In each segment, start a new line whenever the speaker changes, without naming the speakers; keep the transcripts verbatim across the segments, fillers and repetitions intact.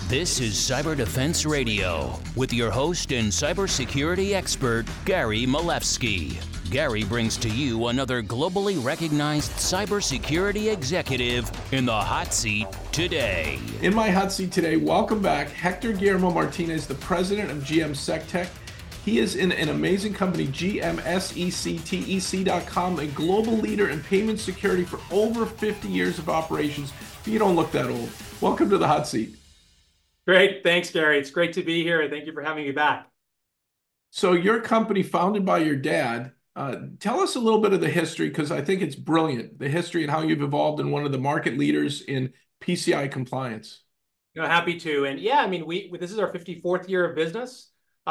This is Cyber Defense Radio with your host and cybersecurity expert, Gary Malevsky. Gary brings to you another globally recognized cybersecurity executive in the hot seat today.
In my hot seat today, welcome back, Hector Guillermo Martinez, the president of G M SecTech. He is in an amazing company, G M sectec dot com, a global leader in payment security for over fifty years of operations. You don't look that old. Welcome to the hot seat.
Great. Thanks, Gary. It's great to be here. Thank you for having me back.
So your company, founded by your dad, uh, tell us a little bit of the history, because I think it's brilliant, the history and how you've evolved in one of the market leaders in P C I compliance.
You know, happy to. And yeah, I mean, we this is our fifty-fourth year of business.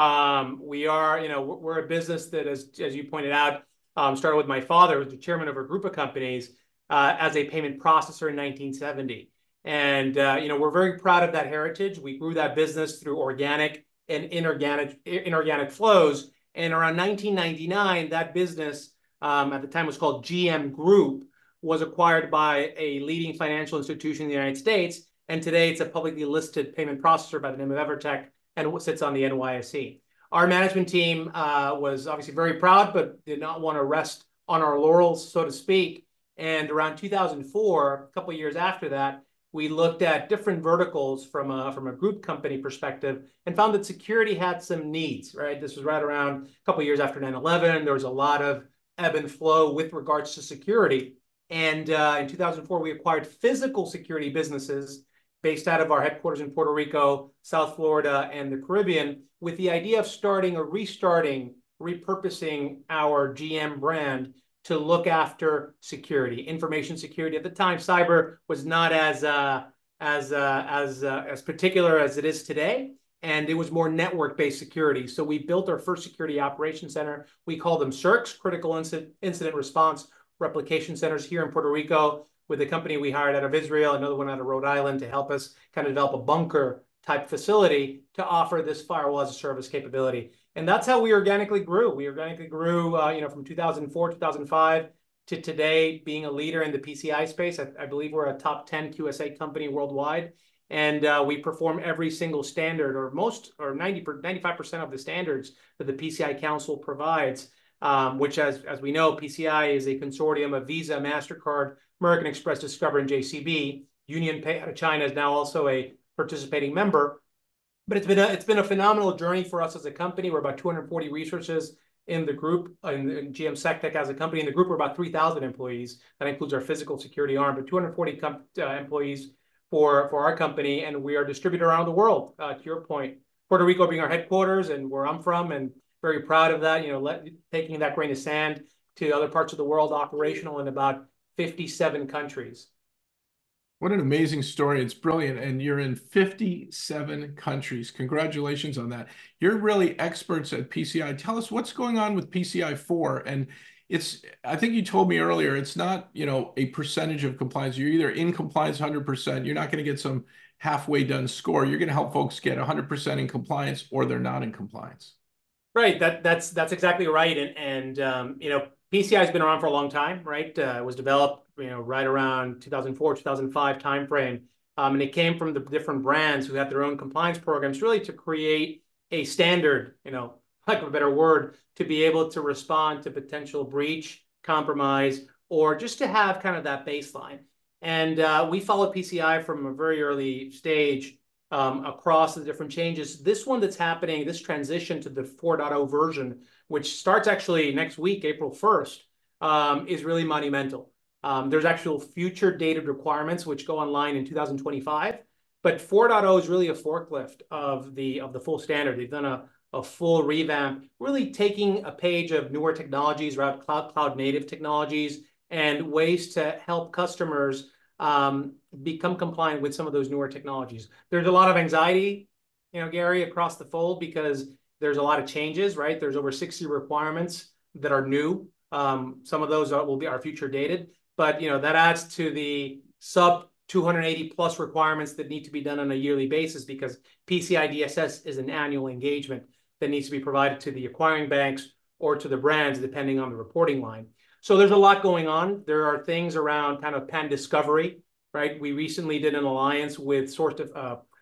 Um, we are, you know, we're a business that, as, as you pointed out, um, started with my father, who was the chairman of a group of companies, uh, as a payment processor in nineteen seventy. And, uh, you know, we're very proud of that heritage. We grew that business through organic and inorganic, inorganic flows. And around nineteen ninety-nine, that business, um, at the time was called G M Group, was acquired by a leading financial institution in the United States. And today it's a publicly listed payment processor by the name of Evertec, and sits on the N Y S E. Our management team uh, was obviously very proud, but did not want to rest on our laurels, so to speak. And around two thousand four, a couple of years after that, we looked at different verticals from a, from a group company perspective and found that security had some needs, right? This was right around a couple of years after nine eleven. There was a lot of ebb and flow with regards to security. And uh, in two thousand four, we acquired physical security businesses based out of our headquarters in Puerto Rico, South Florida, and the Caribbean, with the idea of starting or restarting, repurposing our G M brand to look after security, information security. At the time, cyber was not as uh, as uh, as uh, as particular as it is today, and it was more network-based security. So we built our first security operations center. We call them C I R Cs, Critical Incident, Incident Response Replication Centers, here in Puerto Rico, with a company we hired out of Israel, another one out of Rhode Island, to help us kind of develop a bunker type facility to offer this firewall as a service capability. And that's how we organically grew. We organically grew, uh, you know, from two thousand four, two thousand five to today, being a leader in the P C I space. I, I believe we're a top ten Q S A company worldwide. And uh, we perform every single standard, or most, or ninety, ninety-five percent of the standards that the P C I Council provides, um, which, as, as we know, P C I is a consortium of Visa, MasterCard, American Express, Discover, and J C B. UnionPay out of China is now also a participating member. But it's been a, it's been a phenomenal journey for us as a company. We're about two hundred forty researchers in the group, in, in G M SecTech as a company. In the group, we're about three thousand employees. That includes our physical security arm, but two hundred forty uh, employees for, for our company. And we are distributed around the world, uh, to your point. Puerto Rico being our headquarters and where I'm from, and very proud of that, you know, let, taking that grain of sand to other parts of the world, operational in about fifty-seven countries.
What an amazing story. It's brilliant. And you're in fifty-seven countries. Congratulations on that. You're really experts at P C I. Tell us what's going on with P C I four. And it's, I think you told me earlier, it's not, you know, a percentage of compliance. You're either in compliance one hundred percent. You're not going to get some halfway done score. You're going to help folks get one hundred percent in compliance, or they're not in compliance.
Right. That, that's, that's exactly right. And, and um, you know, P C I has been around for a long time, right? Uh, it was developed, you know, right around two thousand four, two thousand five timeframe. Um, and it came from the different brands who had their own compliance programs, really to create a standard, you know, lack of a better word, to be able to respond to potential breach, compromise, or just to have kind of that baseline. And uh, we followed P C I from a very early stage um, across the different changes. This one that's happening, this transition to the four point oh version, which starts actually next week, April first, um, is really monumental. Um, there's actual future dated requirements which go online in two thousand twenty-five, but four point oh is really a forklift of the of the full standard. They've done a, a full revamp, really taking a page of newer technologies, right, cloud, cloud native technologies, and ways to help customers um, become compliant with some of those newer technologies. There's a lot of anxiety, you know, Gary, across the fold, because there's a lot of changes, right? There's over sixty requirements that are new. Um, some of those are, will be are future dated, but you know that adds to the sub two hundred eighty plus requirements that need to be done on a yearly basis, because P C I D S S is an annual engagement that needs to be provided to the acquiring banks or to the brands, depending on the reporting line. So there's a lot going on. There are things around kind of pan discovery, right? We recently did an alliance with Source, uh,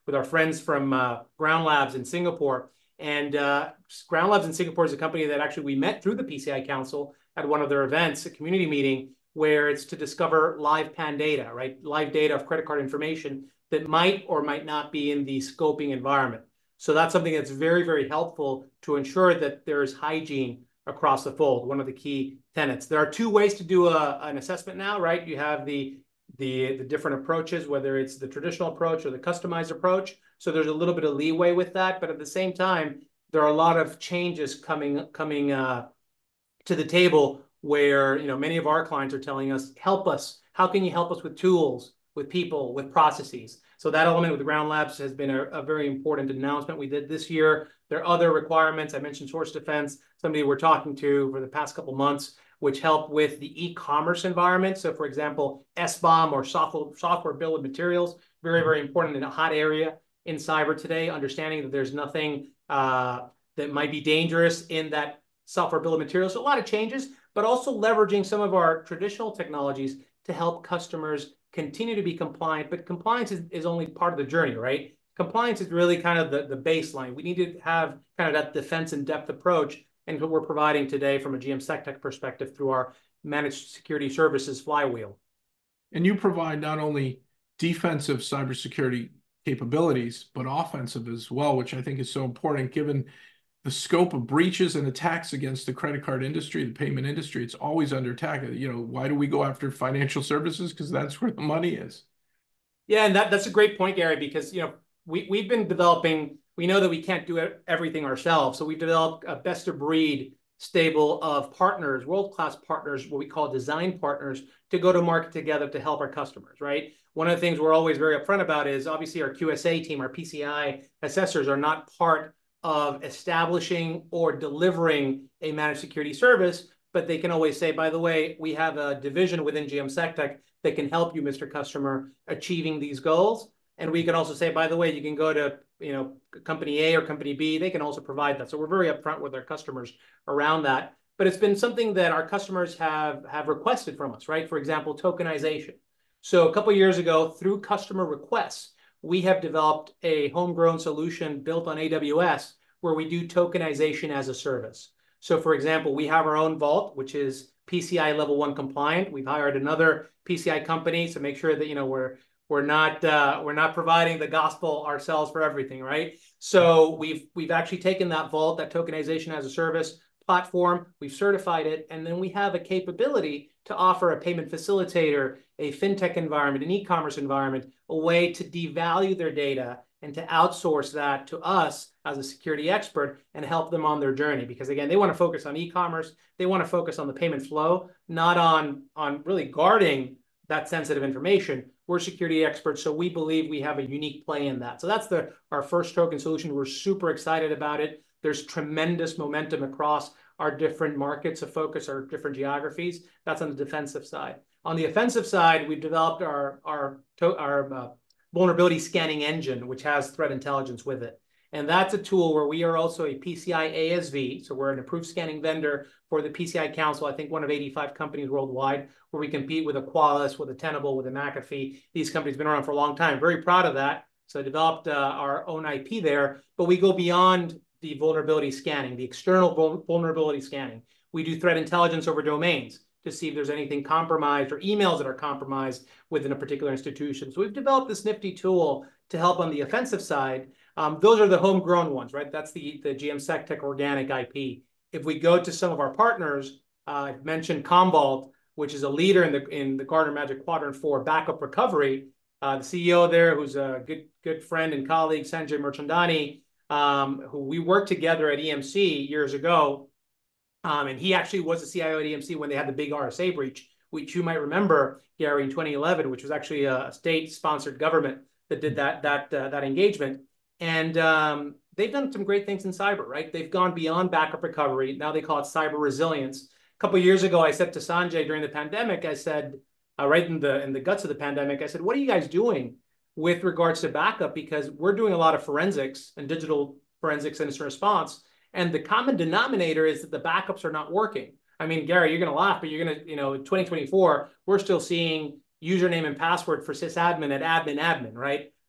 with our friends from uh, Ground Labs in Singapore. And uh, Ground Labs in Singapore is a company that actually we met through the P C I Council at one of their events, a community meeting, where it's to discover live pan data, right? Live data of credit card information that might or might not be in the scoping environment. So that's something that's very, very helpful to ensure that there is hygiene across the fold, one of the key tenets. There are two ways to do a, an assessment now, right? You have the, the, the different approaches, whether it's the traditional approach or the customized approach. So there's a little bit of leeway with that, but at the same time, there are a lot of changes coming, coming uh, to the table where, you know, many of our clients are telling us, help us. How can you help us with tools, with people, with processes? So that element with Ground Labs has been a, a very important announcement we did this year. There are other requirements. I mentioned Source Defense, somebody we're talking to for the past couple months, which help with the e-commerce environment. So for example, S B O M or software, software bill of materials, very, very important in a hot area in cyber today, understanding that there's nothing uh, that might be dangerous in that software bill of materials. So a lot of changes, but also leveraging some of our traditional technologies to help customers continue to be compliant. But compliance is, is only part of the journey, right? Compliance is really kind of the, the baseline. We need to have kind of that defense in depth approach, and what we're providing today from a G M SecTech perspective through our managed security services flywheel.
And you provide not only defensive cybersecurity capabilities, but offensive as well, which I think is so important given the scope of breaches and attacks against the credit card industry, the payment industry. It's always under attack. You know, why do we go after financial services? Because that's where the money is.
Yeah, and that, that's a great point, Gary, because, you know, we, we've been developing, we know that we can't do everything ourselves. So we've developed a best of breed stable of partners, world-class partners, what we call design partners, to go to market together to help our customers, right? One of the things we're always very upfront about is obviously our Q S A team, our P C I assessors are not part of establishing or delivering a managed security service, but they can always say, by the way, we have a division within G M SecTech that can help you, Mister Customer, achieving these goals. And we can also say, by the way, you can go to, you know, company A or company B. They can also provide that. So we're very upfront with our customers around that. But it's been something that our customers have, have requested from us, right? For example, tokenization. So a couple of years ago, through customer requests, we have developed a homegrown solution built on A W S where we do tokenization as a service. So for example, we have our own vault, which is P C I level one compliant. We've hired another P C I company to make sure that, you know, we're we're not uh, we're not providing the gospel ourselves for everything, right? So we've we've actually taken that vault, that tokenization as a service platform, we've certified it, and then we have a capability to offer a payment facilitator, a fintech environment, an e-commerce environment, a way to devalue their data and to outsource that to us as a security expert and help them on their journey. Because again, they want to focus on e-commerce, they want to focus on the payment flow, not on, on really guarding that sensitive information. We're security experts, so we believe we have a unique play in that. So that's the our first token solution. We're super excited about it. There's tremendous momentum across our different markets of focus, our different geographies. That's on the defensive side. On the offensive side, we've developed our, our, our uh, vulnerability scanning engine, which has threat intelligence with it. And that's a tool where we are also a P C I A S V. So we're an approved scanning vendor for the P C I Council, I think one of eighty-five companies worldwide, where we compete with a Qualys, with a Tenable, with a McAfee. These companies have been around for a long time. Very proud of that. So I developed uh, our own I P there, but we go beyond the vulnerability scanning, the external vul vulnerability scanning. We do threat intelligence over domains to see if there's anything compromised or emails that are compromised within a particular institution. So we've developed this nifty tool to help on the offensive side. Um, those are the homegrown ones, right? That's the, the G M SecTech organic I P. If we go to some of our partners, uh, I've mentioned Commvault, which is a leader in the, in the Gartner Magic Quadrant for backup recovery. Uh, the C E O there, who's a good, good friend and colleague, Sanjay Mirchandani, um, who we worked together at E M C years ago. Um, and he actually was the C I O at E M C when they had the big R S A breach, which you might remember, Gary, in twenty eleven, which was actually a state-sponsored government that did that, that, uh, that engagement. And um, they've done some great things in cyber, right? They've gone beyond backup recovery. Now they call it cyber resilience. A couple of years ago, I said to Sanjay during the pandemic, I said, uh, right in the, in the guts of the pandemic, I said, what are you guys doing with regards to backup? Because we're doing a lot of forensics and digital forensics and incident response. And the common denominator is that the backups are not working. I mean, Gary, you're going to laugh, but you're going to, you know, in twenty twenty-four, we're still seeing username and password for sysadmin at admin admin, right?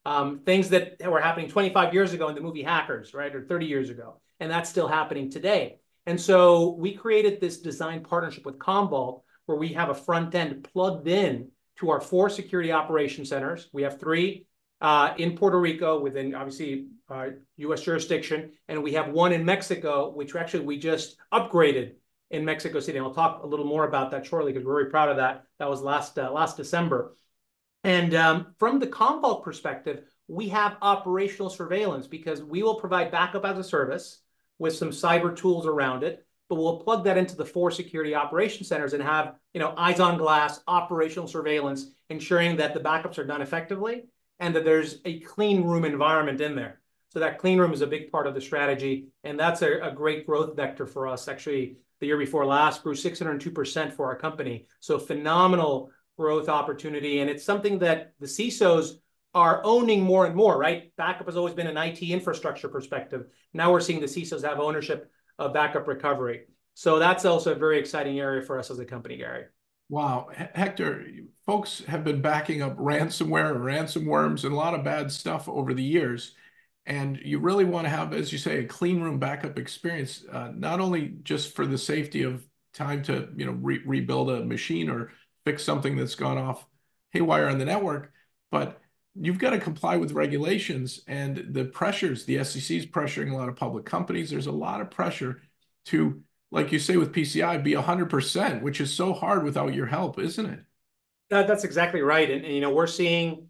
Um, things that were happening twenty-five years ago in the movie Hackers, right, or thirty years ago, and that's still happening today. And so we created this design partnership with Commvault, where we have a front end plugged in to our four security operation centers. We have three uh, in Puerto Rico within, obviously, uh, U S jurisdiction, and we have one in Mexico, which actually we just upgraded in Mexico City. And I'll talk a little more about that shortly because we're very proud of that. That was last uh, last December. And um, from the Commvault perspective, we have operational surveillance because we will provide backup as a service with some cyber tools around it, but we'll plug that into the four security operation centers and have, you know, eyes on glass operational surveillance, ensuring that the backups are done effectively and that there's a clean room environment in there. So that clean room is a big part of the strategy, and that's a, a great growth vector for us. Actually, the year before last grew six hundred two percent for our company. So phenomenal growth opportunity. And it's something that the C I S Os are owning more and more, right? Backup has always been an I T infrastructure perspective. Now we're seeing the C I S Os have ownership of backup recovery. So that's also a very exciting area for us as a company, Gary.
Wow. Hector, folks have been backing up ransomware and ransomworms and a lot of bad stuff over the years. And you really want to have, as you say, a clean room backup experience, uh, not only just for the safety of time to, you know, re rebuild a machine or fix something that's gone off haywire on the network, but you've got to comply with regulations and the pressures. The S E C is pressuring a lot of public companies. There's a lot of pressure to, like you say with P C I, be one hundred percent, which is so hard without your help, isn't it?
That, that's exactly right. And, and, you know, we're seeing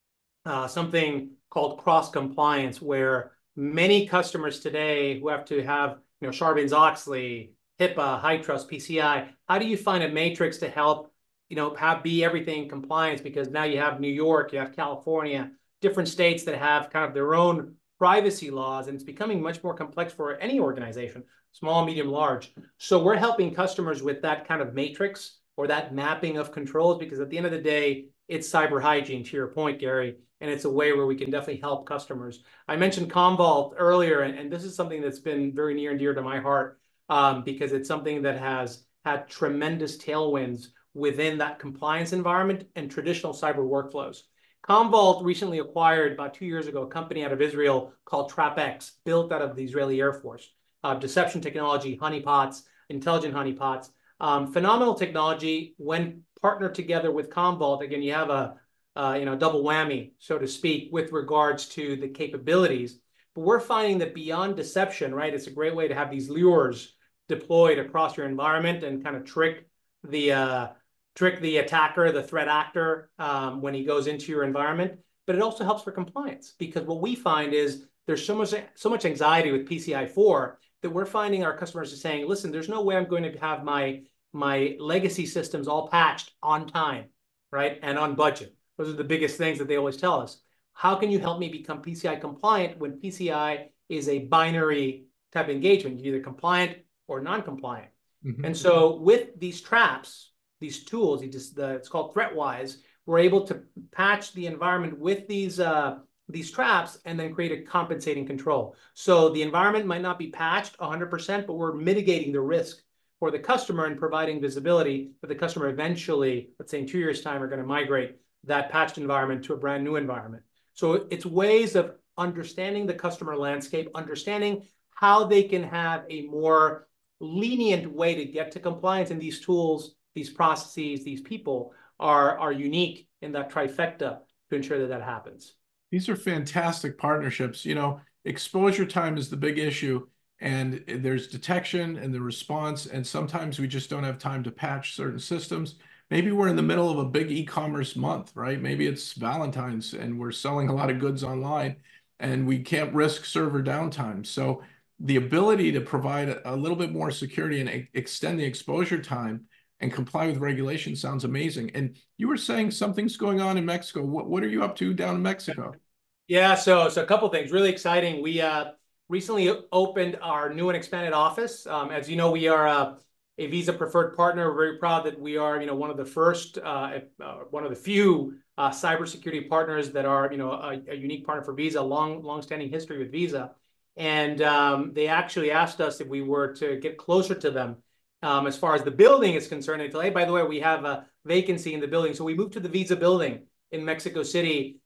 uh, something called cross-compliance, where many customers today who have to have, you know, Sarbanes-Oxley, HIPAA, HITRUST, P C I, how do you find a matrix to help, you know, have be everything in compliance? Because now you have New York, you have California, different states that have kind of their own privacy laws, and it's becoming much more complex for any organization, small, medium, large. So we're helping customers with that kind of matrix or that mapping of controls, because at the end of the day, it's cyber hygiene, to your point, Gary, and it's a way where we can definitely help customers. I mentioned Commvault earlier, and, and this is something that's been very near and dear to my heart um, because it's something that has had tremendous tailwinds within that compliance environment and traditional cyber workflows. Commvault recently acquired, about two years ago, a company out of Israel called TrapX, built out of the Israeli Air Force. Uh, deception technology, honeypots, intelligent honeypots. Um, phenomenal technology. When partnered together with Commvault, again, you have a uh, you know, double whammy, so to speak, with regards to the capabilities. But we're finding that beyond deception, right, it's a great way to have these lures deployed across your environment and kind of trick the uh, trick the attacker, the threat actor, um, when he goes into your environment. But it also helps for compliance, because what we find is there's so much so much anxiety with P C I four that we're finding our customers are saying, listen, there's no way I'm going to have my my legacy systems all patched on time, right, and on budget. Those are the biggest things that they always tell us. How can you help me become P C I compliant when P C I is a binary type of engagement, either compliant or non-compliant? Mm-hmm. And so with these traps, these tools, just the, it's called ThreatWise, we're able to patch the environment with these uh, these traps and then create a compensating control. So the environment might not be patched one hundred percent, but we're mitigating the risk for the customer and providing visibility that the customer eventually, let's say in two years' time, are going to migrate that patched environment to a brand new environment. So it's ways of understanding the customer landscape, understanding how they can have a more lenient way to get to compliance. And these tools, these processes, these people are, are unique in that trifecta to ensure that that happens.
These are fantastic partnerships. You know, exposure time is the big issue, and there's detection and the response, and sometimes we just don't have time to patch certain systems. Maybe we're in the middle of a big e-commerce month, right? Maybe it's Valentine's and we're selling a lot of goods online and we can't risk server downtime. So the ability to provide a little bit more security and extend the exposure time and comply with regulations sounds amazing. And you were saying something's going on in Mexico. What, what are you up to down in Mexico?
Yeah, so, so a couple of things, really exciting. We uh, recently opened our new and expanded office. Um, as you know, we are uh, a Visa preferred partner. We're very proud that we are, you know, one of the first, uh, uh, one of the few uh, cybersecurity partners that are, you know, a, a unique partner for Visa, long, long-standing history with Visa. And um, they actually asked us if we were to get closer to them um, as far as the building is concerned. Until, hey, by the way, we have a vacancy in the building. So we moved to the Visa building in Mexico City.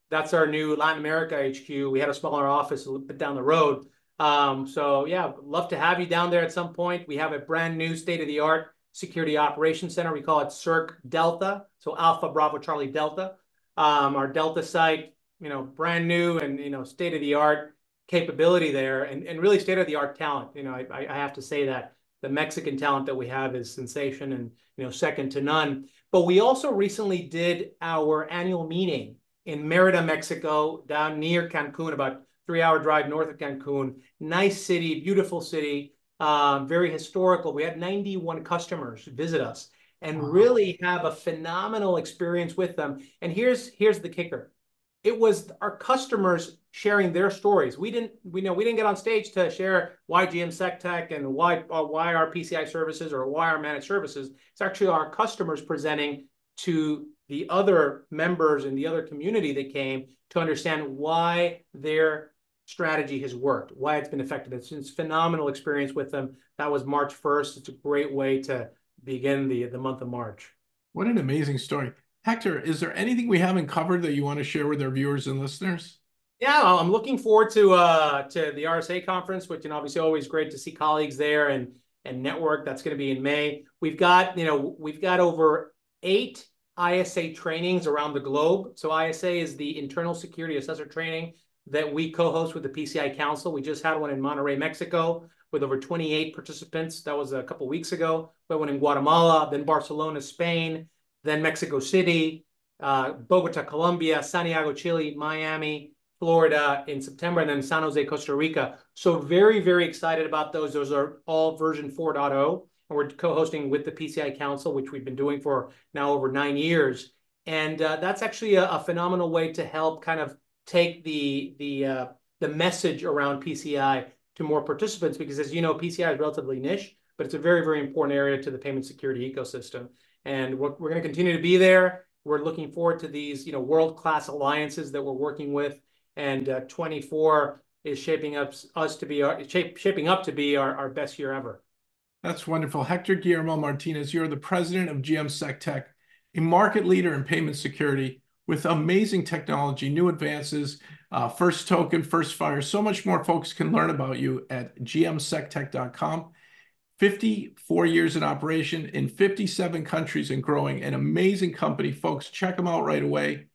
That's our new Latin America H Q. We had a smaller office a little bit down the road. Um, so yeah, love to have you down there at some point. We have a brand new state-of-the-art security operations center. We call it C I R C Delta. So Alpha Bravo Charlie Delta. Um, our Delta site, you know, brand new and, you know, state-of-the-art capability there, and, and really state-of-the-art talent. You know, I, I have to say that the Mexican talent that we have is sensation and, you know, second to none. But we also recently did our annual meeting in Mérida, Mexico, down near Cancun, about three-hour drive north of Cancun. Nice city, beautiful city, um, very historical. We had ninety-one customers visit us and wow. really have a phenomenal experience with them. And here's here's the kicker: it was our customers sharing their stories. We didn't we know we didn't get on stage to share why G M SecTech and why uh, why our P C I services or why our managed services. It's actually our customers presenting to the other members in the other community that came to understand why their strategy has worked, why it's been effective. It's, it's a phenomenal experience with them. That was March first. It's a great way to begin the, the month of March.
What an amazing story. Hector, is there anything we haven't covered that you want to share with our viewers and listeners?
Yeah, I'm looking forward to uh, to the R S A conference, which, you know, obviously always great to see colleagues there and and network. That's going to be in May. We've got, you know, we've got over eight I S A trainings around the globe. So I S A is the Internal Security Assessor Training that we co-host with the P C I Council. We just had one in Monterrey, Mexico, with over twenty-eight participants. That was a couple of weeks ago. We had one in Guatemala, then Barcelona, Spain, then Mexico City, uh, Bogota, Colombia, Santiago, Chile, Miami, Florida in September, and then San Jose, Costa Rica. So very, very excited about those. Those are all version four point oh. And we're co-hosting with the P C I Council, which we've been doing for now over nine years. And uh, that's actually a, a phenomenal way to help kind of take the the uh, the message around P C I to more participants, because, as you know, P C I is relatively niche, but it's a very, very important area to the payment security ecosystem. And we're, we're going to continue to be there. We're looking forward to these, you know, world-class alliances that we're working with. And uh, twenty-four is shaping up us to be our, shape, shaping up to be our, our best year ever.
That's wonderful. Hector Guillermo Martinez, you're the president of G M SecTech, a market leader in payment security with amazing technology, new advances, uh, first token, first fire. So much more folks can learn about you at G M sectech dot com. fifty-four years in operation in fifty-seven countries and growing. An amazing company, folks. Check them out right away.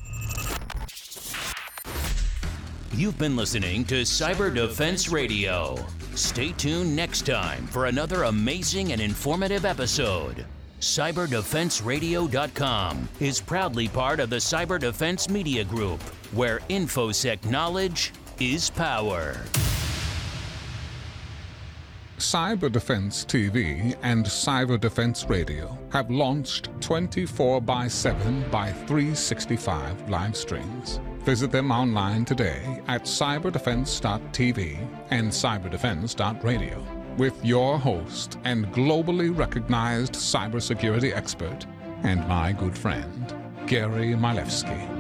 You've been listening to Cyber Defense Radio. Stay tuned next time for another amazing and informative episode. Cyber Defense Radio dot com is proudly part of the Cyber Defense Media Group, where InfoSec knowledge is power.
Cyber Defense T V and Cyber Defense Radio have launched twenty-four by seven by three sixty-five live streams. Visit them online today at cyber defense dot t v and cyber defense dot radio with your host and globally recognized cybersecurity expert and my good friend, Gary Milewski.